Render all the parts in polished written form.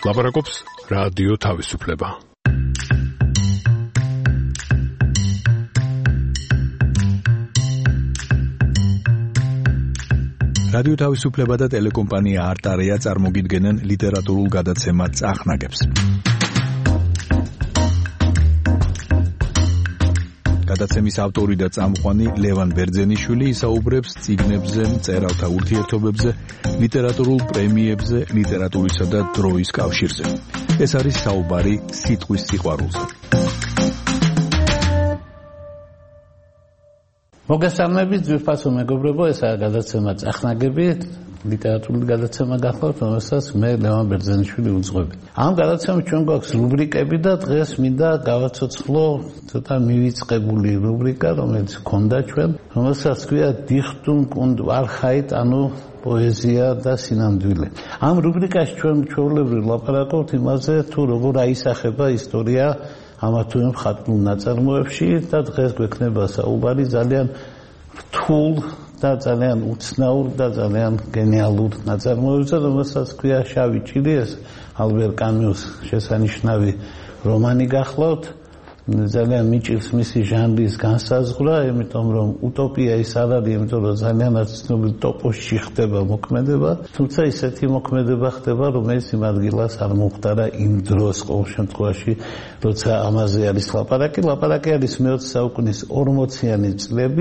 ლაპარაკობს რადიო თავისუფლება. რადიო თავისუფლება და ტელეკომპანია არტარია წარმოგიდგენენ ლიტერატურულ გადაცემა წახნაგებს. გადაცემის ავტორი და წამყვანი ლევან ბერძენიშვილი ისაუბრებს წიგნებზე, მწერალთა ურთიერთობებზე, ლიტერატურულ პრემიებზე, ლიტერატურისა და დროის კავშირზე. ეს არის საუბარი სიტყვის სიყვარულზე. მოგესალმებით, ძვირფასო მეგობრებო, ესაა გადაცემა წახნაგები, ლიტერატურული გადაცემა გახლავთ, რომელსაც მე ლევან ბერძენიშვილი უძღვები. ამ გადაცემით ჩვენ გვაქვს რუბრიკები და დღეს მინდა გავაცოცხლო ცოტა მივიწყებული რუბრიკა, რომელიც გქონდა ჩვენ, რომელსაც ქვია Dichtung und Wahrheit, ანუ პოეზია და სინამდვილე. ამ რუბრიკაში ჩვენ ჩვეულებრივ ლაპარაკობთ იმაზე, თუ როგორ აისახება ისტორია ამა თუ იმ მხატვრულ ნაწარმოებში და დღეს გვექნება საუბარი ძალიან რთულ და ძალიან უცნაურ და ძალიან გენიალურ ნაწარმოებზე, რომელსაც ქვია შავი ჭირი, ეს ალბერ კამიუს შესანიშნავი რომანი გახლავთ. ძალიან მიჭირს მისი ჟანრის განსაზღვრა, იმიტომ რომ утопია ის არ არის, იმიტომ რომ ძალიანაც ცნობილ ტოპოსში ხდება მოქმედება, თუმცა ისეთი მოქმედება ხდება, რომელიც იმ ადგილას არ მომხდარა იმ დროს ყოველ შემთხვევაში, როცა ამაზე არის ლაპარაკი. ლაპარაკი არის მე-20 საუკუნის 40-იანი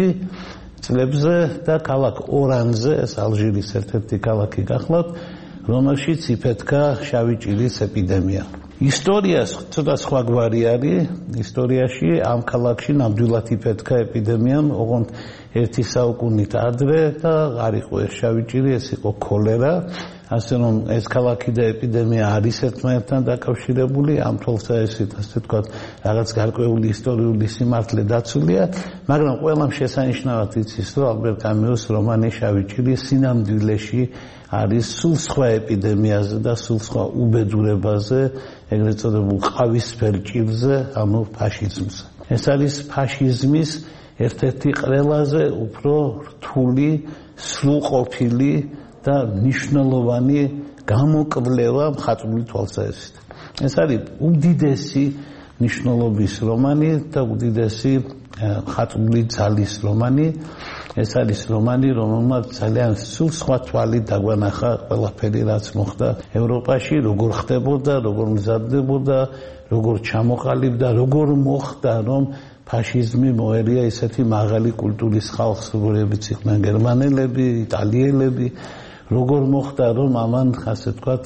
წლებზე და ქალაქ ორანზე, ეს ალჟირის ერთ-ერთი ქალაქი გახლავთ, რომელშიც იფეთქა შავი ჭირის ეპიდემია. ისტორია ცოტა სხვაგვარი არის. ისტორიაში ამ ქალაქში ნამდვილად იფეთქა ეპიდემია, ოღონდ ერთი საუკუნით ადრე და არ იყო ეს შავი ჭირი, ეს იყო ქოლერა. ასე რომ ეს ქალაქი და ეპიდემია არის ერთმანეთთან დაკავშირებული, ამ თვალსაზრისით ასე ვთქვათ, რაღაც გარკვეული ისტორიული სიმართლე დაცულია, მაგრამ ყველამ შესანიშნავად იცის, რომ ალბერ კამიუს რომანი შავი ჭირი სინამდვილეში არის სულ სხვა ეპიდემიაზე და სულ სხვა უბედურებაზე, ეგრეთ წოდებულ ყავისფერ ჭირზე, ანუ ფაშიზმზე. ეს არის ფაშიზმის ერთ-ერთი ყველაზე უფრო რთული, სრულყოფილი და მნიშვნელოვანი გამოკვლევა მხატვრული თვალსაზრისით. ეს არის უდიდესი მნიშვნელობის რომანი და უდიდესი მხატვრული ძალის რომანი. ეს არის რომანი, რომელმაც ძალიან სულ სხვა თვალით დაგვანახა ყველაფერი, რაც მოხდა ევროპაში, როგორ ხდებოდა, როგორ მზადდებოდა, როგორ ჩამოყალიბდა, როგორ მოხდა, რომ ფაშიზმი მოერია ისეთი მაღალი კულტურის ხალხს, როგორებიც იყვნენ გერმანელები, იტალიელები, როგორ მოხდა, რომ ამან, ასე ვთქვათ,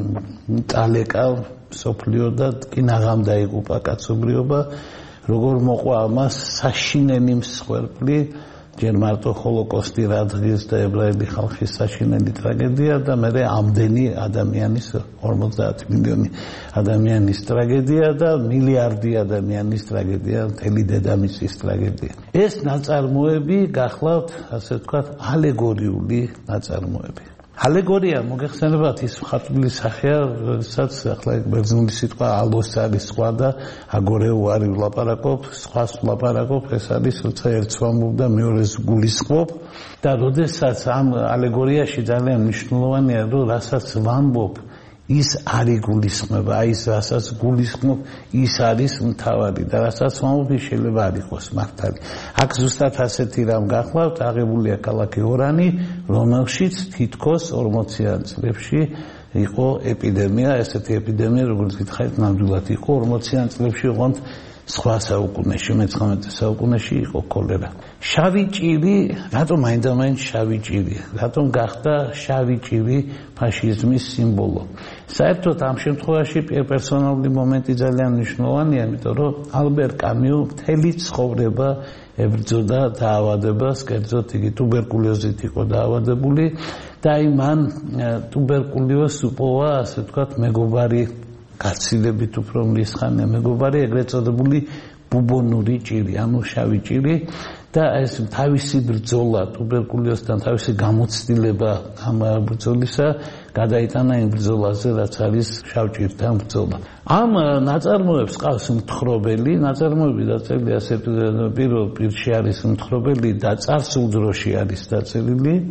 წალეკა მსოფლიო და კინაღამ დაიღუპა კაცობრიობა, როგორ მოყვა ამას საშინელი მსხვერპლი, ჯერ მარტო ჰოლოკოსტი რადგის და ებრაელი ხალხის საშინელი ტრაგედია და მერე ამდენი ადამიანის 50 მილიონი ადამიანის ტრაგედია და მილიარდი ადამიანის ტრაგედია, მთელი დედამიწის ტრაგედია. ეს ნაწარმოები გახლავთ, ასე ვთქვათ, ალეგორიული ნაწარმოები. ალეგორია მოგეხსენებათ ის მხატვრული სახეა, როდესაც ახლა ბერძნული სიტყვა ალოს არის სხვა და აგორეუ არის ვლაპარაკობ, სხვას ვლაპარაკობ, ეს არის როცა ერთს ვამბობ და მეორეს გულისხმობ და როდესაც ამ ალეგორიაში ძალიან მნიშვნელოვანია, რომ რასაც ვამბობ, ის არის გულისხმება, აი ეს რასაც გულისხმობ, ის არის მთავარი და რასაც ვამბობ, ის შეიძლება არ იყოს მართალი. აქ ზუსტად ასეთი რამ გახლავთ, აღებულია ქალაქი ორანი, რომელშიც თითქოს 40-იან წლებში იყო ეპიდემია, ესეთი ეპიდემია, როგორც გითხარით, ნამდვილად იყო 40-იან წლებში, ოღონდ სხვა საუკუნეში, 19 საუკუნეში იყო ქოლერა. შავი ჭირი, რატომ აინდა-მაინც შავი ჭირი? რატომ გახდა შავი ჭირი ფაშიზმის სიმბოლო? საერთოდ ამ შემთხვევაში პერსონალური მომენტი ძალიან მნიშვნელოვანია, იმიტომ რომ ალბერ კამიუ მთელი ცხოვრება ებრძოდა დაავადებას, კერძოდ იგი ტუბერკულოზით იყო დაავადებული და აი მან ტუბერკულოზს უპოვა, ასე ვთქვათ, მეგობარი გაცილებით უფრო მრისხანე მეგობარი, ეგრეთ წოდებული ბუბონური ჭირი, ანუ შავი ჭირი და ეს თავისი ბრძოლა ტუბერკულოზთან, თავისი გამოცდილება ამ ბრძოლისა გადაიტანა იმ ბრძოლაზე, რაც არის შავ ჭირთან ბრძოლა. ამ ნაწარმოებს ყავს მთხრობელი, ნაწარმოები დაწერილი პირველ პირში არის მთხრობელი და წარსულ დროში არის დაწერილი.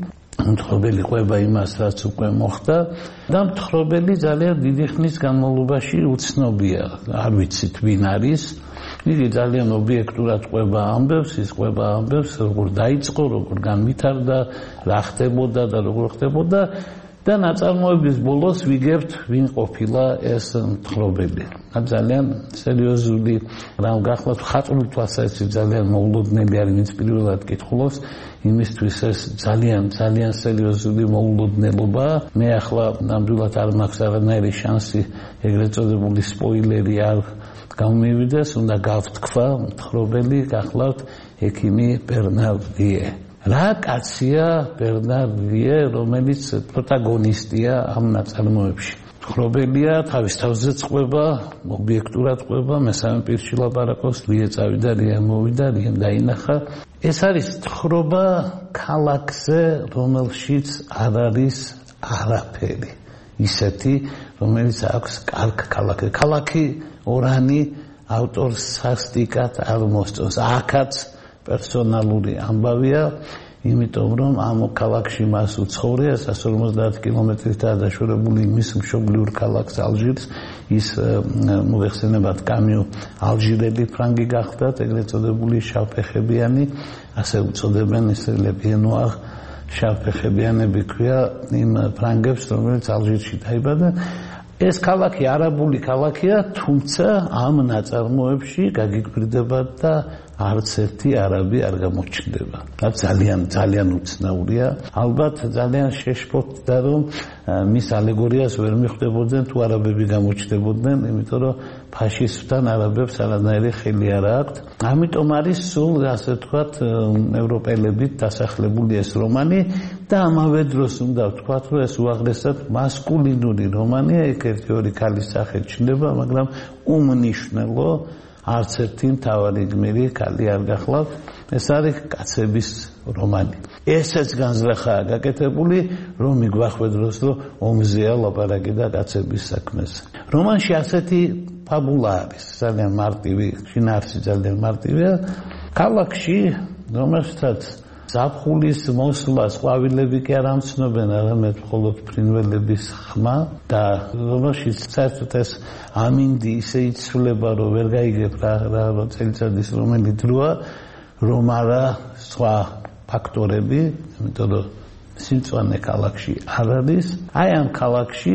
მთხრობელი ყვება იმას, რაც უკვე მოხდა და მთხრობელი ძალიან დიდი ხნის განმავლობაში უცნობია, არ ვიცით ვინ არის. იგი ძალიან ობიექტურად ყვება ამბებს, ის ყვება ამბებს, როგორ დაიწყო, როგორ განვითარდა, რა ხდებოდა და როგორ ხდებოდა და ნაწარმოების ბოლოს ვიგებთ ვინ ყოფილა ეს მთხრობელი. ძალიან სერიოზული რამ გახლავთ, ხატული თვალსაზრისით ძალიან მოულოდნელი არის, ვინც პირველად კითხულობს, იმისთვის ეს ძალიან სერიოზული მოულოდნელობა. მე ახლა ნამდვილად არ მაქვს არანაირი შანსი ეგრეთ წოდებული სპოილერი არ გამომივიდეს, უნდა გავთქვა მთხრობელი გახლავთ ექიმი ბერნარ ვიე. რა კაცია ბერნარ ვიე, რომელიც პროტაგონისტია ამ ნაწარმოებში. მთხრობელია, თავის თავზე ყვება, ობიექტურად ყვება, მესამე პირში ლაპარაკობს, ვიე წავიდა, რია მოვიდა, რია დაინახა. ეს არის თხრობა ქალაქზე, რომელშიც არ არის არაფერი. ისეთი, რომელიც აქვს კარგ ქალაქი. ქალაქი ორანი ავტორს სასტიკად არ მოსწონს. აქაც პერსონალური ამბავია, იმიტომ რომ ამ ქალაქში მას უცხოვრია 150 კილომეტრითაა დაშორებული მის მშობლიურ ქალაქს ალჟირს. ის მოიხსენებათ კამიუ ალჟირელი ფრანგი გახდათ, ეგრეთ წოდებული შავფეხებიანი, ასე უწოდებენ ის ლებიენოარ შავფეხებიანები ქვია იმ ფრანგებს, რომელიც ალჟირში დაიბადა. ეს ქალაქი არაბული ქალაქია, თუმცა ამ ნაწარმოებში გაგიკვირდება და არც ერთი არაბი არ გამოჩნდება. და ძალიან უცნაურია. ალბათ ძალიან შეშფოთდა რომ მის ალეგორიას ვერ მიხვდებოდნენ თუ არაბები გამოჩნდებოდნენ, იმიტომ რომ ფაშისტთან არაბებს არანაირი ხელი არ აქვთ. ამიტომ არის სულ ასე ვთქვათ ევროპელებით დასახლებული ეს რომანი და ამავე დროს უნდა ვთქვათ რომ ეს უაღრესად მასკულინური რომანია, იქ ერთი-ორი ქალის სახე ჩნდება, მაგრამ უმნიშვნელო არც ერთი მთავარი გმირი ქალი არ გახლავთ. ეს არის კაცების რომანი. ესეც განზრახაა გაკეთებული, რომ მიგვახვედროს, რომ ომზეა ლაპარაკი და კაცების საქმეზე. რომანში ასეთი ფაბულა არის, ძალიან მარტივი, შინაარსი ძალიან მარტივია. ქალაქში, რომელსაც ზაფხულის მოსვლას ყვავილები კი არ ამცნობენ, არამედ მხოლოდ ფრინველების ხმა და რომელშიც საერთოდ ეს ამინდი ისე იცვლება, რომ ვერ გაიგებ რა წელიწადის რომელი დროა, რომ არა სხვა ფაქტორები, იმიტომ რომ სიმწვანე ქალაქში არ არის. აი ამ ქალაქში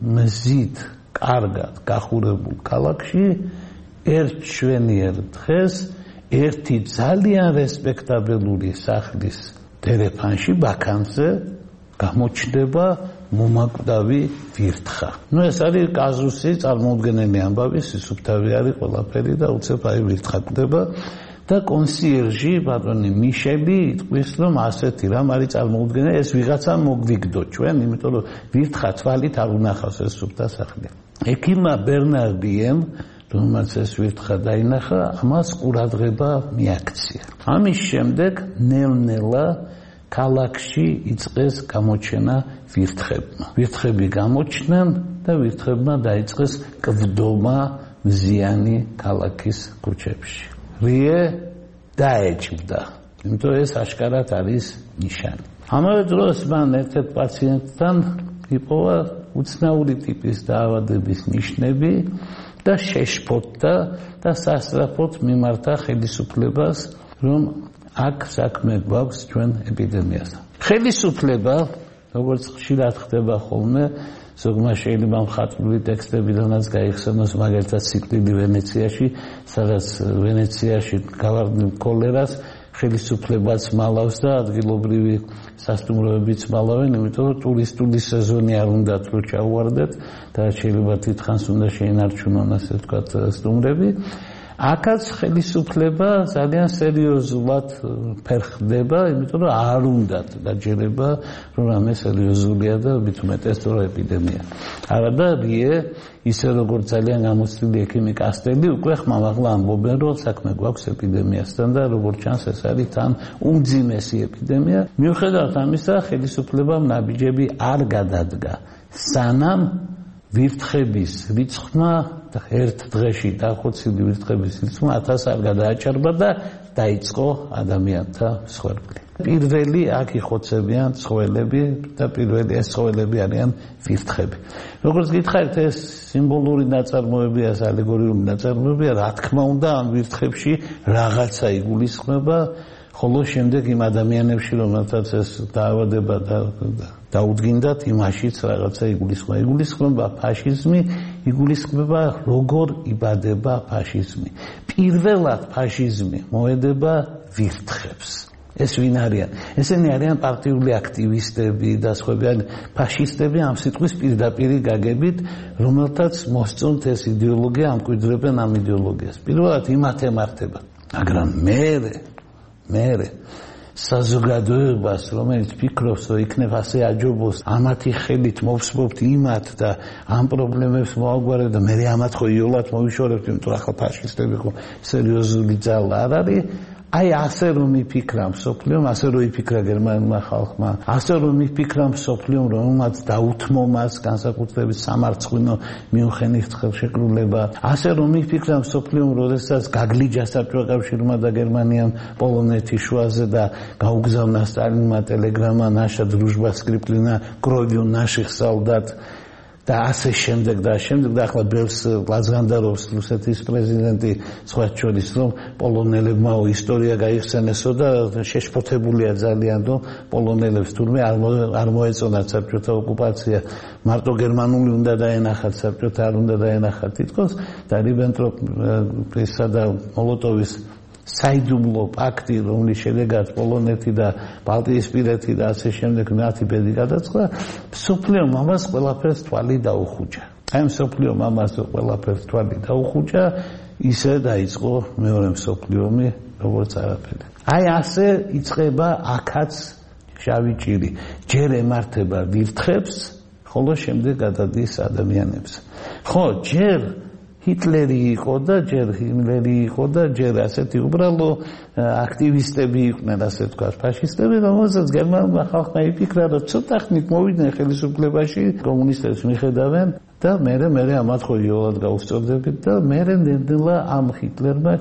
მზით კარგად გახურებულ ქალაქში ერთ შვენიერ დღეს ერთი ძალიან რესპექტაბელური სახლის ტელეფონში ბაქანზე გამოჩნდება მომაკვდავი ვირთხა. ეს არის კაზუსი, წარმოუდგენელი ამბავი, სისუფთავი არის ყველაფერი და უცებ აი ვირთხა კვდება და კონსიერჟი ბატონი მიშელი იტყვის რომ ასეთი რამ არის წარმოუდგენელი, ეს ვიღაცა მოგვიგდო ჩვენ, იმიტომ რომ ვირთხა თვალით არ უნახავს ეს სუფთა სახლი. ექიმმა ბერნარ ვიემ რომელსაც ეს ვირთხა დაინახა, ამას ყურადღება მიაქცია. ამის შემდეგ ნელ-ნელა ქალაქში იწყეს გამოჩენა ვირთხებმა. ვირთხები გამოჩნდნენ და ვირთხებმა დაიწყეს კვდომა მზიანი ქალაქის ქუჩებში. რიე დაეჭვდა, იმიტომ ეს აშკარად არის ნიშანი. ამავე დროს მან ერთ-ერთ პაციენტთან იპოვა უცნაური ტიპის დაავადების ნიშნები და შეშფოთდა და სასწრაფოდ მიმართა ხელისუფლებას, რომ აქ საქმე გვაქვს ჩვენ ეპიდემიასთან. ხელისუფლება, როგორც ხშირად ხდება ხოლმე, ზოგმა შეიძლება მხატვრული ტექსტებიდანაც გაიხსენოს, მაგალითად სიკვდილი ვენეციაში, სადაც ვენეციაში გავარდნილ კოლერას ხელისუფლებაც მალავს და ადგილობრივი სასტუმროებიც მალავენ, იმიტომ რომ ტურისტული სეზონი არ უნდათ რომ ჩაუვარდეთ და შეიძლება თითქოს უნდა შეინარჩუნონ, ასე ვთქვათ, სტუმრები. აქაც ხელისუფლება ძალიან სერიოზულად ფერხდება, იმიტომ რომ არ უნდათ დაჯერება, რომ რამე სერიოზულია და მით უმეტეს რომ ეპიდემია. არადა რიე, ისე როგორც ძალიან გამოცდილი ექიმი კასტელი უკვე ხმამაღლა ამბობენ, რომ საქმე გვაქვს ეპიდემიასთან და როგორც ჩანს ეს არის თან უმძიმესი ეპიდემია. მიუხედავად ამისა, ხელისუფლებამ ნაბიჯები არ გადადგა, სანამ ვირთხების რიცხვმა ერთ დღეში დახოცილი ვირთხების რიცხვმა 1000 არ გადააჭარბა და დაიწყო ადამიანთა მსხვერპლი. პირველი აქ იხოცებიან ცხოველები და პირველი ეს ცხოველები არიან ვირთხები. როგორც გითხარით, ეს სიმბოლური ნაწარმოებია, ეს ალეგორიული ნაწარმოებია, რა თქმა უნდა, ამ ვირთხებში რაღაცა იგულისხმება, ხოლო შემდეგ იმ ადამიანებში, რომელთაც ეს დაავადება დაუდგინდათ, იმაშიც რაღაცა იგულისხმება ფაშიზმი, იგულისხმება როგორ იბადება ფაშიზმი. პირველად ფაშიზმი მოედება ვირთხებს. ეს ვინ არიან? ესენი არიან პარტიული აქტივისტები და სხვები, ფაშისტები ამ სიტყვის პირდაპირი გაგებით, რომელთაც მოსწონთ ეს იდეოლოგია, ამკვიდრებენ ამ იდეოლოგიას. პირველად იმათ ემართება, მაგრამ მერე საზოგადოებას, რომელიც ფიქრობს, რომ იქნებ ასე აჯობოს, ამათი ხელით მოვსმობთ იმათ და ამ პრობლემებს მოაგვარებთ და მე ამათ ხო იოლად მოვიშორებთ, იმიტომ რომ ახლა ფაშისტები ხო სერიოზული ძალა არ არის. აი ასე რომ იფიქრა მსოფლიომ, ასე რომ იფიქრა გერმანულმა ხალხმა, ასე რომ იფიქრა მსოფლიომ, რომელმაც დაუთმო მას განსაკუთრებით სამარცხვინო მიუნხენის ხელშეკრულება, ასე რომ იფიქრა მსოფლიომ, როდესაც გაგლიჯა საბჭოთა კავშირმა და გერმანიამ პოლონეთის შუაზე და გაუგზავნა სტალინმა ტელეგრამა наша дружба скреплена кровью наших солдат და ასე შემდეგ და ახლა ბევრს ლაზგანდარობს რუსეთის პრეზიდენტი სხვა შორის, რომ პოლონელებმა ისტორია გაიხსენესო და შეშფოთებულია ძალიან, რომ პოლონელებს თურმე არ მოეწონათ საბჭოთა ოკუპაცია, მარტო გერმანული უნდა დაენახათ, საბჭოთა არ უნდა დაენახათ თითქოს და რიბენტროპისა და მოლოტოვის საიდუმლო პაქტი, რომლის შედეგად პოლონეთი და ბალტიისპირეთი და ასე შემდეგ მათი ბედი გადაწყდა, მსოფლიომ ამას ყველაფერს თვალი დაუხუჭა. აი მსოფლიომ ამას ყველაფერს თვალი დაუხუჭა, ისე დაიწყო მეორე მსოფლიო ომი, როგორც არაფერი. აი ასე იწყება აქაც შავი ჭირი. ჯერ ემართება ვირთხებს, ხოლო შემდეგ გადადის ადამიანებს. ხო, ჯერ ჰიტლერი იყო და ჯერ ჰიმლერი იყო და ჯერ ასეთი უბრალო აქტივისტები იყვნენ, ასე ვთქვათ, ფაშისტები, რომელსაც გერმანულმა ხალხმა იფიქრა, რომ ცოტა ხნით მოვიდნენ ხელისუფლებაში, კომუნისტებს მიხედავენ და მერე ამათ ხო იოლად გაუსწორდებით და მერე ნელა ამ ჰიტლერმა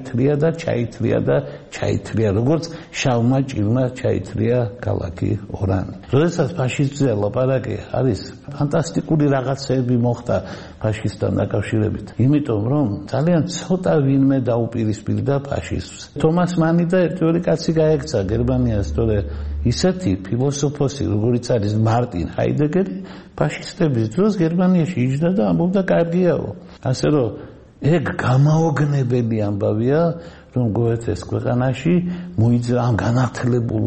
ჩაითრია, როგორც შავმა ჭირმა ჩაითრია ქალაქი ორანი. როდესაც ფაშიზმზე ლაპარაკი არის, ფანტასტიკური რაღაცები მოხდა ფაშისტთან დაკავშირებით, იმიტომ რომ ძალიან ცოტა ვინმე დაუპირისპირდა ფაშიზმს. თომას მანი და ერთი კაცი გაექცა გერმანიას, თორე ისეთი ფილოსოფოსი, როგორიც არის მარტინ ჰაიდეგერი, ფაშისტების დროს გერმანიაში იჯდა და ამბობდა კარგიაო. ასე რომ ეგ გამაოგნებელი ამბავია, რომ გოეთეს ქვეყანაში მოიძრა ამ განათლებულ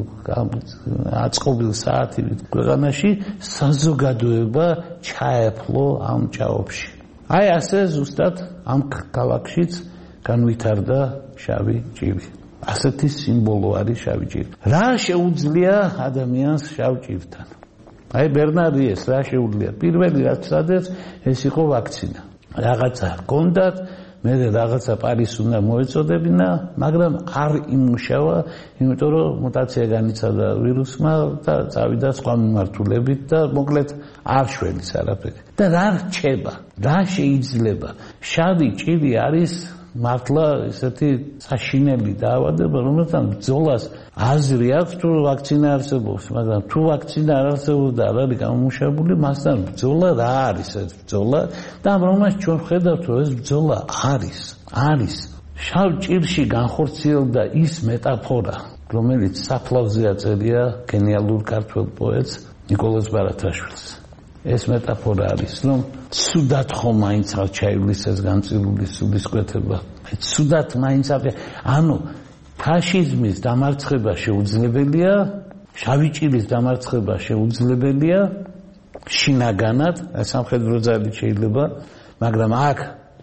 აწყობილ საათივით ქვეყანაში საზოგადოება ჩაეფლო ამ ჭაობში. აი ასე ზუსტად ამ ქალაქშიც განვითარდა შავი ჭირი. ასეთი სიმბოლო არის შავი ჭირი. რა შეუძლია ადამიანს შავ ჭირთან? აი ბერნარდიეს რა შეუძლია? პირველი რაც სადაც ეს იყო ვაქცინა. რაღაცა ჰქონდათ, მე რაღაცა პარის უნდა მოეწოდებინა, მაგრამ არ იმუშავა, იმიტომ რომ მუტაცია განიცადა ვირუსმა და წავიდა სხვა მიმართულებით და მოკლედ არ შველის არაფერი. და რა რჩება? რა შეიძლება? შავი ჭირი არის მართლა ესეთი საშინელი დაავადება, რომელთან ბრძოლას აზრი აქვს, თუ ვაქცინა არსებობს, მაგრამ თუ ვაქცინა არ არსებობს და არ არის გამომუშავებული, მასთან ბრძოლა რა არის ეს ბრძოლა და რომელმაც ჩვენ ვხედავთ, რომ ეს ბრძოლა არის. შავ ჭირში განხორციელდა ის მეტაფორა, რომელიც საფლავზე აწერია გენიალურ ქართველ პოეტს ნიკოლოზ ბარათაშვილს. ეს მეტაფორა არის, რომ ცუდად ხო მაინც არ ჩაივლის ეს განწილული სულისკვეთება. ცუდად მაინც ანუ ფაშიზმის დამარცხება შეუძლებელია, შავი ჭირის დამარცხება შეუძლებელია, შინაგანად, სამხედრო ძალით შეიძლება, მაგრამ აქ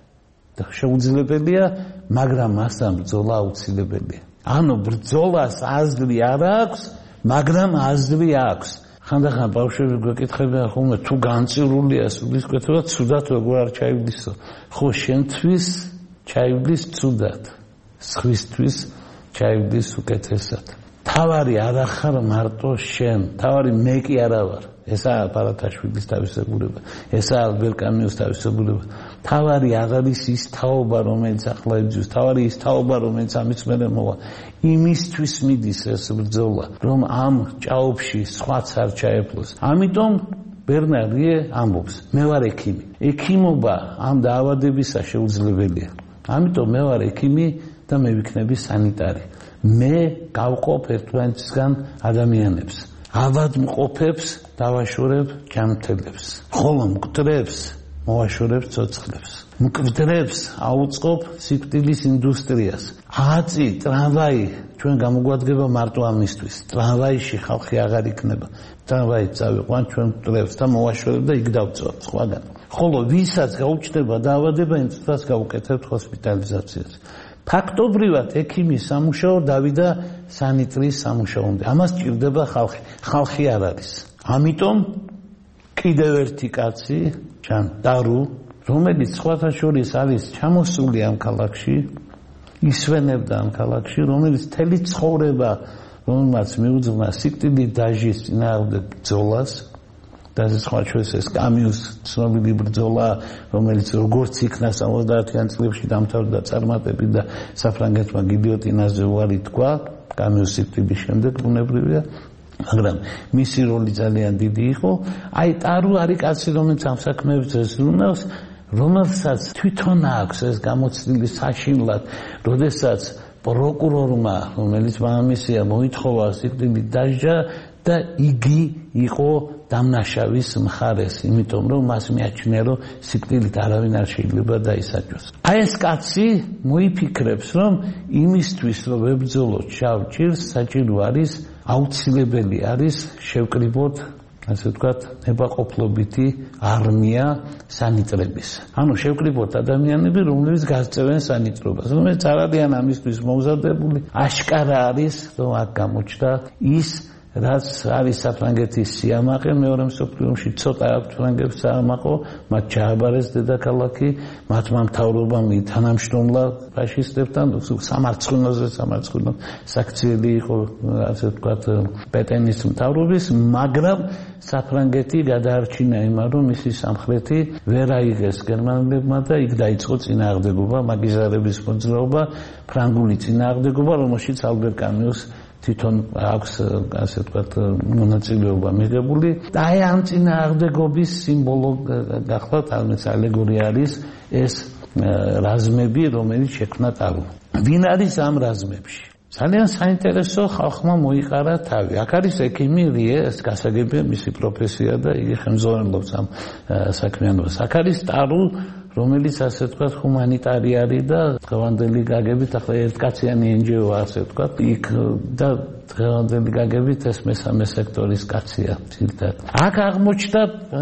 შეუძლებელია, მაგრამ მასთან ბრძოლა აუცილებელია. ანუ ბრძოლას აზრი არ აქვს, მაგრამ აზრი აქვს. ხანდახან ბავშვები გვეკითხებიან ხოლმე, თუ განწირულია სულისკვეთება, ცუდად როგორ არ ჩაივლისო? ხო, შენთვის ჩაივლის ცუდად, სხვისთვის ჩაივლის უკეთესად. თავარი არ ახარ მარტო შენ, თავარი მე კი არა ვარ. ესაა პარათაშვილის თავისებურება, ესაა ალბერ კამიუს თავისებურება. თავარი არ არის ის თაობა, რომელიც ახლა იბრძვის, თავარი ის თაობა, რომელიც ამის მერე მოვა. იმისთვის მიდის ეს ბრძოლა, რომ ამ ჭაობში სხვაც არ ჩაეფლოს. ამიტომ ბერნარდიე ამბობს, მე ვარ ექიმი. ექიმობა ამ დაავადებისა შეუძლებელია. ამიტომ მე ვარ ექიმი და მე ვიქნები სანიტარი. მე გავყოფ ერთმანეთისგან ადამიანებს. ავადმყოფებს დავაშორებ ჯანმრთელებს. ხოლო მკვდრებს მოვაშორებ ცოცხლებს. მკვდრებს აუწყობ სიკვდილის ინდუსტრიას. აწი, ტრამვაი ჩვენ გამოგვადგება მარტო ამისთვის. ტრამვაიში ხალხი აღარ იქნება. ტრამვაით წავიყვან ჩვენ მკვდრებს და მოვაშორებ და იქ დავწვავ სხვაგან. ხოლო ვისაც გაუჩნდება დაავადება, იმას გავუკეთებთ ჰოსპიტალიზაციას. ფაქტობრივად ექიმის სამუშაო დავიდა სანიტრის სამუშაომდე. ამას ჭირდება ხალხი. ხალხი არ არის. ამიტომ კიდევ ერთი კაცი, ჯან დარუ, რომელიც სხვათა შორის არის ჩამოსული ამ ქალაქში, ისვენებდა ამ ქალაქში, რომელიც მთელი ცხოვრება, რომელმაც მიუძღვნა სიკვდილით დაჟის წინააღმდეგ ბრძოლას, და სხვა შორის ეს კამიუს ცნობილი ბრძოლა, რომელიც როგორც იქნა 70-იან წლებში დამთავრდა წარმატებით და საფრანგეთმა გილიოტინაზე უარი თქვა, კამიუს სიკვდილის შემდეგ ბუნებრივია, მაგრამ მისი როლი ძალიან დიდი იყო. აი ტარუ არის კაცი, რომელიც ამ საქმეებს ზრუნავს, რომელსაც თვითონ აქვს ეს გამოცდილი საშინლად, როდესაც პროკურორმა, რომელიც მამამისია, მოითხოვა სიკვდილით დასჯა და იგი იყო დამნაშავის მხარეს, იმიტომ რომ მას მიაჩნია, რომ სიკვდილით არავინ არ შეიძლება დაისაჯოს. აი ეს კაცი მოიფიქრებს, რომ იმისთვის, რომ ებრძოლოთ შავ ჭირს, საჭირო არის, აუცილებელი არის შევკრიბოთ, ასე ვთქვათ, ნებაყოფლობითი არმია სანიტრების. ანუ შევკრიბოთ ადამიანები, რომლებიც გასწევენ სანიტრობას, რომელიც არ არიან ამისთვის მომზადებული. აშკარა არის, რომ აქ გამოჩნდა ის რაც არის საფრანგეთის სიამაყე მეორე მსოფლიო ომში ცოტა აქვს ფრანგებს საამაყო, მათ ჩააბარეს დედაქალაქი, მათმა მთავრობამ თანამშრომლა ფაშისტებთან, სამარცხვინოზე საქციელი იყო, ასე ვთქვათ, პეტენის მთავრობის, მაგრამ საფრანგეთი გადაარჩინა იმან, რომ მისი სამხრეთი ვერ აიღეს გერმანელებმა და იქ დაიწყო წინააღმდეგობა, მაგიზარების მოძრაობა, ფრანგული წინააღმდეგობა, რომელშიც ალბერ კამიუს თვითონ აქვს, ასე ვთქვათ, მონაწილეობა მიღებული. და აი ამ წინააღმდეგობის სიმბოლო გახლავთ, ამის ალეგორია არის ეს რაზმები, რომელიც შექმნა ტარუ. ვინ არის ამ რაზმებში? ძალიან საინტერესო ხალხმა მოიყარა თავი. აქ არის ექიმი რიე, ეს გასაგებია მისი პროფესია და იგი ხელმძღვანელობს ამ საქმიანობას. აქ არის ტარუ, რომელიც ასე ვთქვათ ჰუმანიტარი არის და დღევანდელი გაგებით ახლა ერთკაციანი NGO ასე ვთქვათ იქ და დღევანდელი გაგებით ეს მესამე სექტორის კაცია ძირითადად. აქ აღმოჩნდა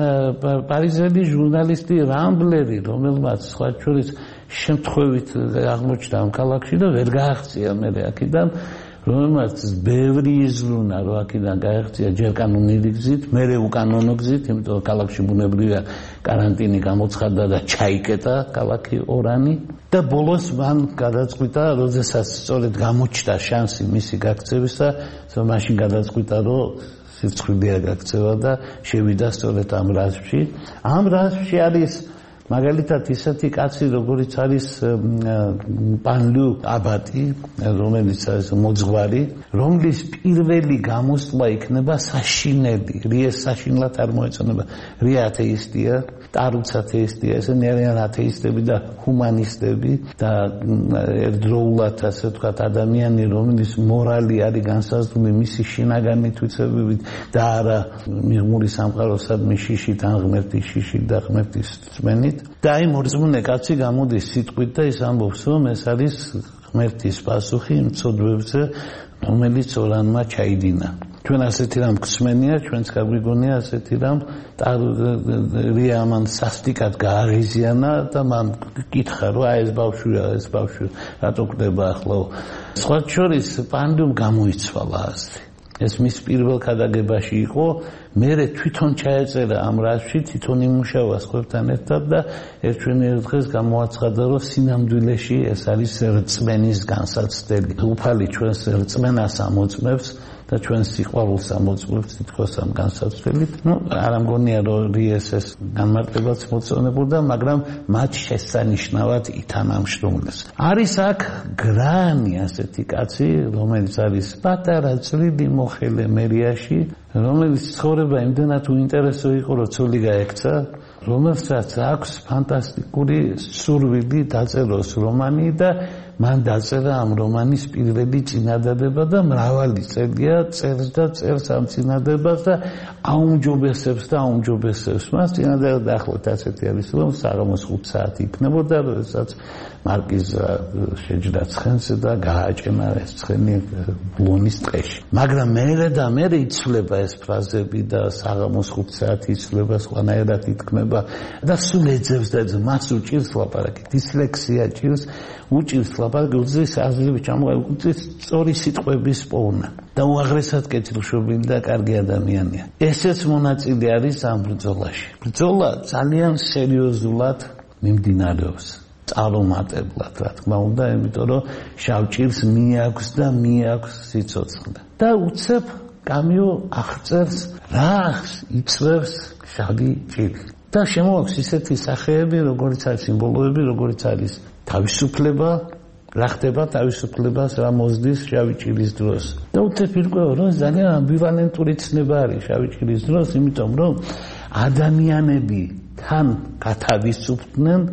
პარიზელი ჟურნალისტი რამბლერი, რომელმაც სხვა შორის შემთხვევით აღმოჩნდა ამ ქალაქში და ვერ გააღწია მერე აქედან, რომელმაც ბევრი იზრუნა, რომ აქედან გააღწია ჯერ კანონიერი გზით, მერე უკანონო გზით, იმიტომ რომ ქალაქში ბუნებრივია каранტინი გამოცხადდა და ჩაიკეტა ქალაქი ორანი და ბოლოს მან გადაწყვიტა, როდესაც სწორედ გამოჩნდა შანსი მისი გაქცევისა, მაშინ გადაწყვიტა, რომ სირცხვილია გაქცევა და შევიდა სწორედ ამ რაზმში. ამ რაზმში არის მაგალითად ისეთი კაცი, როგორიც არის პანლუ აბატი, რომელიც არის მოძღვარი, რომლის პირველი გამოსვლა იქნება საშინელი. რიეს საშინლად არ მოეწონება. რია ათეისტია, ტარუც ათეისტია, ესენი არიან ათეისტები და ჰუმანისტები და ერთდროულად, ასე ვთქვათ, ადამიანი, რომელიც მორალი არის განსაზღვრული მისი შინაგანი თვისებებით და არა მიღმური სამყაროსადმი შიშით ან ღმერთის შიშით და ღმერთის რწმენით. და აი მორწმუნე კაცი გამოდის სიტყვით და ის ამბობს, რომ ეს არის ღმერთის პასუხი იმ ცოდვებზე, რომელიც ორანმა ჩაიდინა. ჩვენ ასეთი რამ გვსმენია, ჩვენც გაგვიგონია ასეთი რამ, რია ამან სასტიკად გააღიზიანა და მან კითხა, რომ აი ეს ბავშვი, რატო კვდება ახლა? სხვა შორის პანდუმ გამოიცვალა აზრი. ეს მის პირველ ქადაგებაში იყო, მერე თვითონ ჩაეწერა ამ რაზმში, თვითონ იმუშავა სხვებთან ერთად და ერთვენიერ დღეს გამოაცხადა, რომ სინამდვილეში ეს არის რწმენის განსაცდელი. უფალი ჩვენს რწმენას ამოწმებს და ჩვენს სიყვარულს ამოწმებს თითქოს ამ განსაცდელით. არ ამგონია, რომ რიესეს განმარტებაც მოწონებოდა, მაგრამ მათ შესანიშნავად ითანამშრომლეს. არის აქ გრანი ასეთი კაცი, რომელიც არის პატარა წვრილი მოხელე მერიაში, რომელიც ცხოვრება იმდენად უინტერესო იყო, რომ ცოლი გაექცა, რომელსაც აქვს ფანტასტიკური სურვილი დაწეროს რომანი და მან დაწერა ამ რომანის პირველი წინადადება და მრავალი წელია წერს და წერს ამ წინადადებას და აუმჯობესებს მას წინადადება ახლოთ ასეთი არის, რომ საღამოს 5 საათი იქნებოდა, როდესაც მარკიზა შეჯდა ცხენზე და გააჭემა ეს ცხენი ბლონის ტყეში. მაგრამ მერე იცვლება ეს ფრაზები და საღამოს 5 საათი იცვლება, სხვანაირად ითქმება და სულ ეძებს და მას უჭირს ლაპარაკი. დისლექსია ჭირს, უჭირს ლაპარაკი, უძის აზრები ჩამოყალიბდეს სწორი სიტყვების პოვნა. და უაღრესად კეთილშობილი და კარგი ადამიანია. ესეც მონაწილე არის ამ ბრძოლაში. ბრძოლა ძალიან სერიოზულად მიმდინარეობს. წარუმატებლად, რა თქმა უნდა, იმიტომ რომ შავჭირს მიაქვს სიცოცხლე. და უცებ კამიო აღწერს რას იწვევს შავი ჭირი. და შემოაქვს ისეთი სახეები, როგორც არის სიმბოლოები, როგორც არის თავისუფლება, რა ხდება თავისუფლებას რა მოსდის შავი ჭირის დროს. და უცებ ირკვევა, რომ ძალიან ამბივალენტური ცნება არის შავი ჭირის დროს, იმიტომ რომ ადამიანები თან გათავისუფლდნენ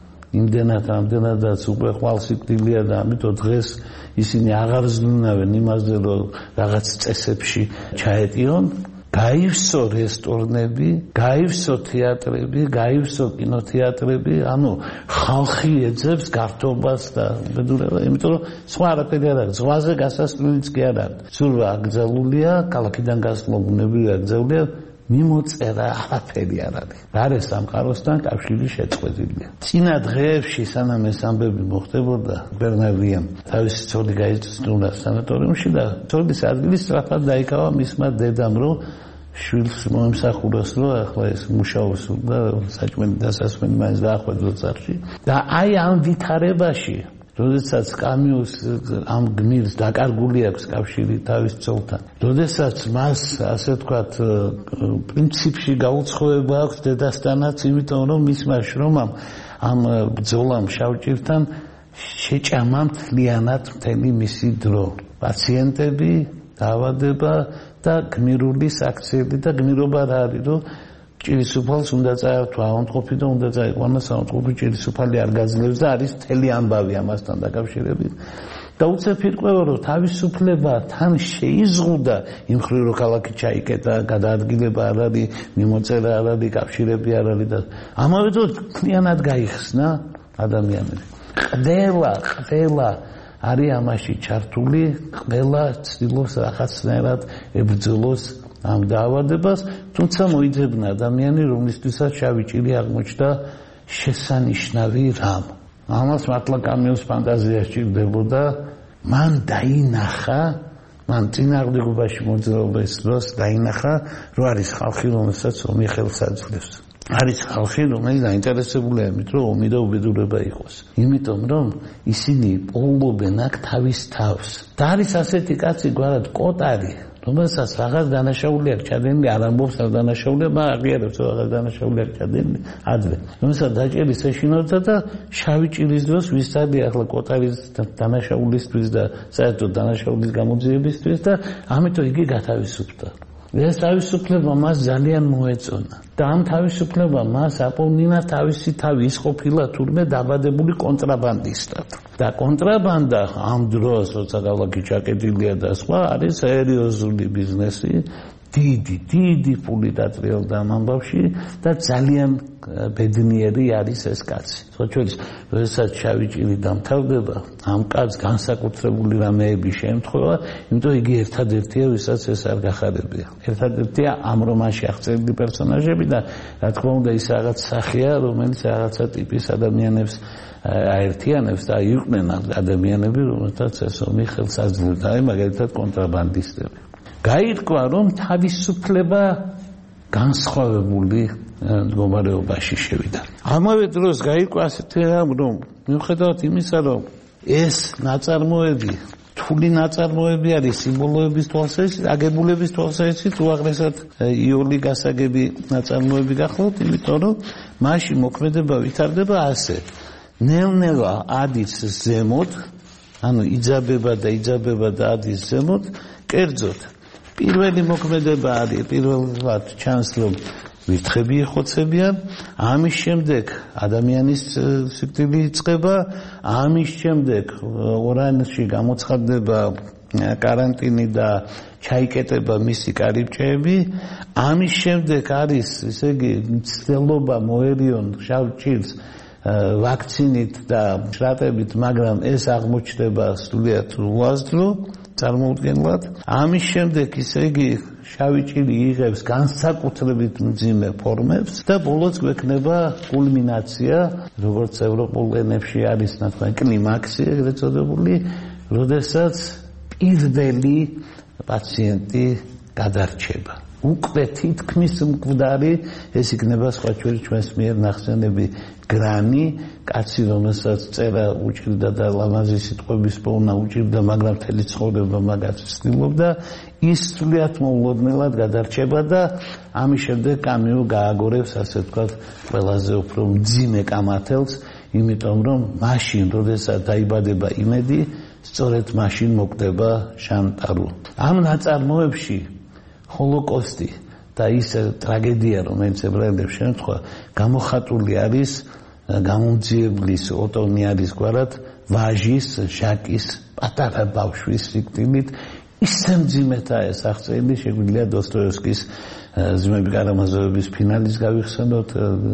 იმდენადაც უკვე ხვალსიკვდილია და ამიტომ დღეს ისინი აღარ ზრუნავენ იმაზე, რომ რაღაც წესებში ჩაეტიონ. გაივსო რესტორნები, გაივსო თეატრები, გაივსო კინოთეატრები, ანუ ხალხი ეძებს გართობას და ბედურება, იმიტომ რომ სხვა არაფერი არ არის, ზღვაზე გასასვლელიც კი არ არის. ზურვა აკრძალულია, ქალაქიდან გასვლა ბუნებრივი აკრძალულია, მიმოწერა არაფერი არ არის. გარე სამყაროსთან კავშირი შეწყვეტილია. წინა დღეებში, სანამ ეს ამბები მოხდებოდა, ბერნარდიამ თავისი ცოლი გაიწვნა სანატორიუმში და ცოლის ადგილი სწრაფად დაიკავა მისმა დედამ, რომ შვილს მოემსახუროს, რომ ახლა ეს მუშაობს და საჭმელი დასასვენი მაინც დაახვედროს წარში. და აი ამ ვითარებაში, როდესაც კამიუს ამ გმირს დაკარგული აქვს კავშირი თავის ცოლთან, როდესაც მას, ასე ვთქვათ, პრინციპში გაუცხოება აქვს დედასთანაც, იმიტომ რომ მისმა შრომამ ამ ბრძოლამ შავჭირთან შეჭამა მთლიანად მთელი მისი დრო. პაციენტები, დაავადება და გმირული საქციელი და გმირობა რა არის, რომ ჭირისუფალს უნდა წაერთვა ავადმყოფი და უნდა წაიყვანა ავადმყოფი ჭირისუფალი არ გაძლევს და არის მთელი ამბავი ამასთან დაკავშირებით. და უცებ ირკვევა, რომ თავისუფლება თან შეიზღუდა იმ მხრივ, რომ ქალაქი ჩაიკეტა, გადაადგილება არ არის, მიმოწერა არ არის, კავშირები არ არის და ამავე დროს მთლიანად გაიხსნა ადამიანები. ყველა არის ამაში ჩართული, ყველა ცდილობს რაღაცნაირად ებრძოლოს ამ დაავადებას, თუმცა მოიძებნა ადამიანი, რომლისთვისაც შავი ჭირი აღმოჩნდა შესანიშნავი რამ. ამას მართლა კამიუს ფანტაზია სჭირდებოდა, მან დაინახა, მან წინააღმდეგობაში მოძრაობის დროს დაინახა, რომ არის ხალხი, რომელსაც ომი ხელს აძლევს. არის ხალხი, რომელიც დაინტერესებულია იმით, რომ ომი და უბედურება იყოს. იმიტომ რომ ისინი პოულობენ აქ თავის თავს. და არის ასეთი კაცი, გვარად კოტარი, რომელსაც რაღაც დანაშაული აქვს ჩადენილი, არ ამბობს რა დანაშაულია, მაგრამ აღიარებს, რომ რაღაც დანაშაული აქვს ჩადენილი ადრე. რომელსაც დაჭერის ეშინოდა და შავი ჭირის დროს ვისწადე ახლა კოტარის დანაშაულისთვის და საერთოდ დანაშაულის გამოძიებისთვის და ამიტომ იგი გათავისუფლდა. ეს თავისუფლება მას ძალიან მოეწონა. და ამ თავისუფლება მას აპოვნინა თავისი თავი, ის ყოფილა თურმე დაბადებული კონტრაბანდისტად. და კონტრაბანდა ამ დროს, როცა ქალაქი ჩაკეტილია და სხვა, არის სერიოზული ბიზნესი, დიდი ფული დატრიალდა ამ ამბავში და ძალიან ბედნიერი არის ეს კაცი. თორჩელის, როდესაც შავი ჭირი დამთავრდება, ამ კაცს განსაკუთრებული რამეები შეემთხვევა, იმიტომ იგი ერთადერთია, ვისაც ეს არ გახარებია. ერთადერთია ამ რომანში აღწერილი პერსონაჟები და რა თქმა უნდა ის რაღაც სახეა, რომელიც რაღაცა ტიპის ადამიანებს აერთიანებს და იყვნენ ადამიანები, რომელთაც ეს ომი ხელს აძლევდა, აი მაგალითად კონტრაბანდისტები. გაირკვა, რომ თავისუფლება განსხვავებული მდგომარეობაში შევიდა. ამავე დროს გაირკვა ასეთი რამ, რომ მიუხედავად იმისა, რომ ეს ნაწარმოები რთული ნაწარმოები არის სიმბოლოების თვალსაზრისით, აგებულების თვალსაზრისით უაღრესად იოლი გასაგები ნაწარმოები გახლავთ, იმიტომ რომ მასში მოქმედება ვითარდება ასე. ნელ-ნელა ადის ზემოთ, ანუ იძაბება და ადის ზემოთ, კერძოდ პირველი მოქმედება არის პირველად ჩანს, რომ ვირთხები ეხოცებიან, ამის შემდეგ ადამიანის სიკვდილი იწყება, ამის შემდეგ ორანში გამოცხადდება каранტინი და ჩაიკეტება მისი კარიბჭეები, ამის შემდეგ არის, ესე იგი, მცდელობა მოერიონ შავ ჭირს ვაქცინით და შრატებით, მაგრამ ეს აღმოჩნდება სრულიად უაზრო, წარმოუდგენლად. ამის შემდეგ, ისე იგი, შავი ჭირი იღებს განსაკუთრებით მძიმე ფორმებს და ბოლოს გვექნება კულმინაცია, როგორც ევროპულ ენებში არის ნათქვამი კლიმაქსი, ეგრეთ წოდებული, როდესაც პირველი პაციენტი გადარჩება. უკვე თითქმის მკვდარი, ეს იქნება სხვა ჩვენს მიერ ნახსენები გრანი, კაცი, რომელსაც წერა უჭირდა და ლამაზი სიტყვების პოვნა უჭირდა, მაგრამ მთელი ცხოვრება მაგას ცდილობდა, ის სრულიად მოულოდნელად გადარჩება და ამის შემდეგ კამიუ გააგორებს, ასე ვთქვათ, ყველაზე უფრო მძიმე კამათელს, იმიტომ რომ მაშინ, როდესაც დაიბადება იმედი, სწორედ მაშინ მოკვდება შანტარუ. ამ ნაწარმოებში ჰოლოკოსტი და ის ტრაგედია, რომელიც ებრაელებს შეემთხვა, გამოხატული არის გამომძიებლის ოტონიარის გვარად ვაჟის, ჟაკის, პატარა ბავშვის სიკვდილით. ისე მძიმეთაა ეს აღწერილი, შეგვიძლია დოსტოევსკის ძმები კარამაზოვების ფინალის გავიხსენოთ,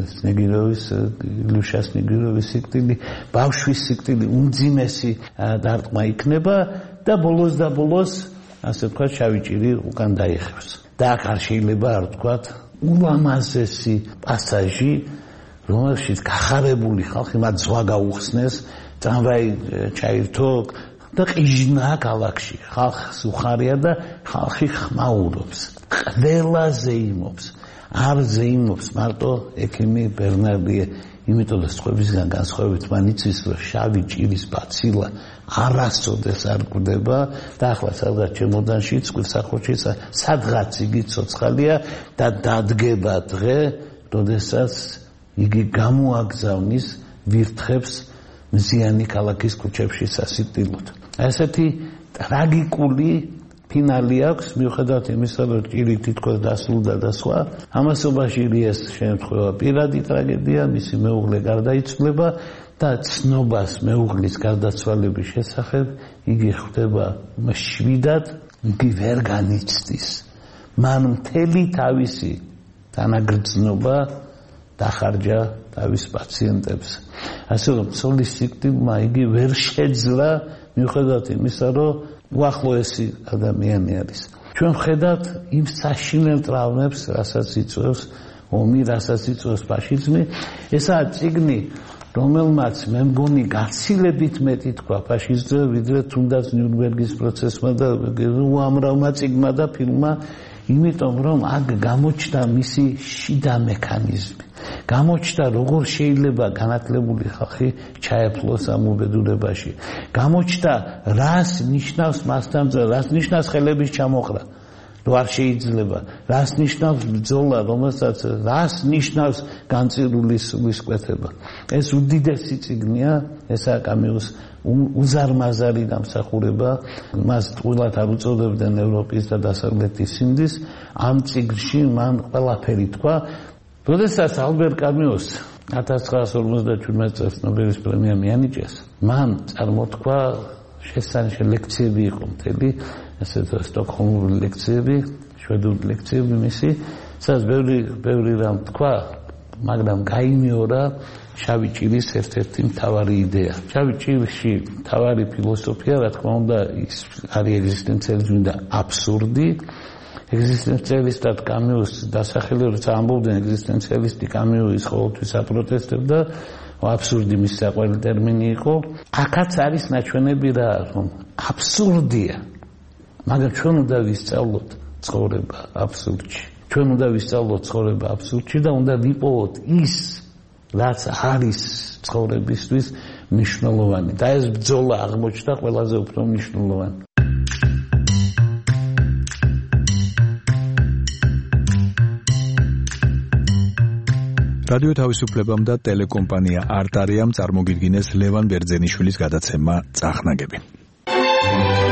ილუშას ნეგიროვის სიკვდილი, ბავშვის სიკვდილი უმძიმესი დარტყმა იქნება და ბოლოს ასე ვთქვათ, შავი ჭირი უკან დაიხევს. და აქ არ შეიძლება არ ვთქვათ, ულამაზესი პასაჟი, რომელშიც გახარებული ხალხი მათ ზღვა გაუხსნეს, ტრამვაი ჩაირთო და ყიჟნა ქალაქში. ხალხს უხარია და ხალხი ხმაურობს. ყველა ზეიმობს. არ ზეიმობს მარტო ექიმი ბერნარდიე, იმიტომ რომ სხვებისგან განსხვავებით მან იცის, რომ შავი ჭირის ბაცილა არასოდეს არ გვდება და ახლა სადღაც ჩემოდანში წყვილსახურში სადღაც იგი ცოცხალია და დადგება დღე, როდესაც იგი გამოაგზავნის ვირთხებს მზიანი ქალაქის ქუჩებში სასიკვდილოდ. ესეთი ტრაგიკული ფინალი აქვს, მიუხედავად იმისა, რომ ჭირი თითქოს დასრულდა და სხვა. ამასობაში ეს შემთხვევა პირადი ტრაგედია, მისი მეუღლე გარდაიცვლება და ცნობას მეუღლის გარდაცვალების შესახებ იგი ხვდება მშვიდად, იგი ვერ განიცდის. მან მთელი თავისი თანაგრძნობა დახარჯა თავის პაციენტებს. ასე რომ ცოლის სიკვდილმა იგი ვერ შეძლო, მიუხედავად იმისა, რომ უახლოესი ადამიანი არის. ჩვენ ვხედავთ იმ საშინელ ტრავმებს, რასაც იწვევს ომი, რასაც იწვევს ფაშიზმი. ესაა წიგნი, რომელმაც მე მგონი გაცილებით მეტი თქვა ფაშიზმზე, ვიდრე თუნდაც ნიურნბერგის პროცესმა და უამრავმა წიგნმა და ფილმმა, იმიტომ რომ აქ გამოჩნდა მისი შიდა მექანიზმი. გამოჩნდა როგორ შეიძლება განათლებული ხალხი ჩაეფლოს ამ უბედურებაში. გამოჩნდა რას ნიშნავს მასთან, რას ნიშნავს ხელების ჩამოყრა. რო არ შეიძლება, რას ნიშნავს ბრძოლა, რომელსაც რას ნიშნავს განწირული სულის კვეთება. ეს უდიდესი წიგნია, ესაა კამიუს უზარმაზარი დამსახურება, მას ტყუილად არ უწოდებდნენ ევროპის და დასავლეთის სინდის. ამ წიგნში მან ყველაფერი თქვა. როდესაც ალბერ კამიუს 1957 წელს ნობელის პრემია მიანიჭეს, მან წარმოთქვა შესანიშნავი ლექციები იყო მთელი, ესეთ სტოკჰოლმური ლექციები, შვედური ლექციები მისი, სადაც ბევრი რამ თქვა, მაგრამ გაიმეორა შავი ჭირის ერთ-ერთი მთავარი იდეა. შავი ჭირში მთავარი ფილოსოფია, რა თქმა უნდა, ის არის ეგზისტენციალიზმი და აბსურდი. ეგზისტენციალისტად კამიუს დასახელი, როცა ამბობდნენ ეგზისტენციალისტი კამიუ ის ყოველთვის აპროტესტებდა, აბსურდი მის საყვარელი ტერმინი იყო. აქაც არის ნაჩვენები რა, რომ აბსურდია მაგრამ ჩვენ უნდა ვისწავლოთ ცხოვრება აბსურდში. ჩვენ უნდა ვისწავლოთ ცხოვრება აბსურდში და უნდა ვიპოვოთ ის, რაც არის ცხოვრებისთვის მნიშვნელოვანი. და ეს ბრძოლა აღმოჩნდა ყველაზე უფრო მნიშვნელოვანი. რადიო თავისუფლებამ და ტელეკომპანია არტარიამ წარმოგიდგინეს ლევან ბერძენიშვილის გადაცემა წახნაგები.